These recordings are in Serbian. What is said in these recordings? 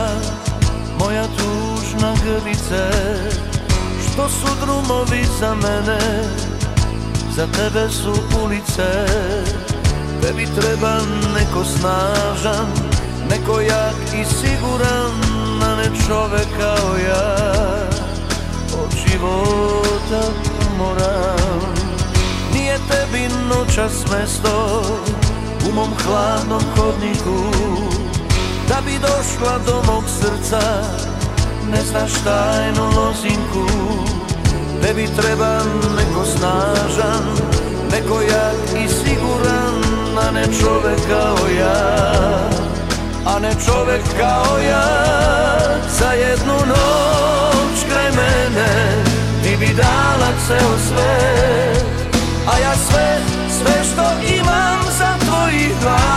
našla, moja tužna grlice? Što su drumovi za mene, za tebe su ulice. Tebi treba neko snažan, neko jak i siguran, a ne čovek kao ja, od života umoran. Nije tebi noćas mesto u mom hladnom hodniku, da bi došla do mog srca, ne znaš tajnu lozinku. Tebi treba neko snažan, neko jak i siguran, a ne čovek kao ja, a ne čovek kao ja. Za jednu noć kraj mene ti bi dala ceo svet, a ja sve što imam za tvojih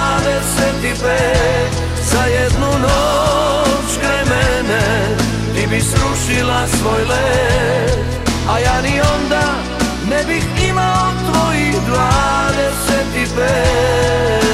25. Za jednu noć kraj mene ti bi srušila svoj let, a ja ni onda ne bih imao tvojih 25.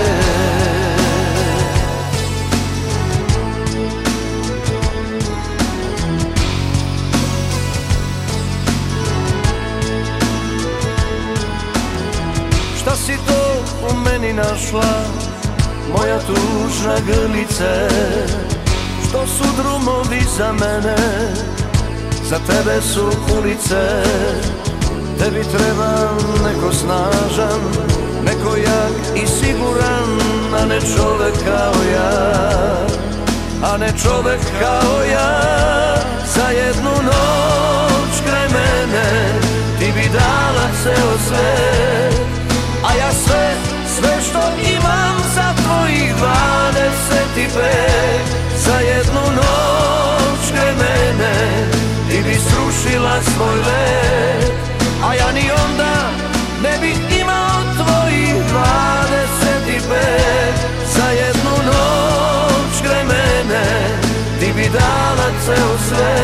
Šta si to u meni našla, moja tužna grlice? Što su drumovi za mene, za tebe su ulice. Tebi treba neko snažan, neko jak i siguran, a ne čovek kao ja, a ne čovek kao ja. Za jednu noć kraj mene ti bi dala ceo svet, a ja sve što imam za tvojih 25. Za jednu noć kraj mene ti bi srušila svoj let, a ja ni onda ne bih imao tvojih 25. Za jednu noć kraj mene ti bi dala ceo svet,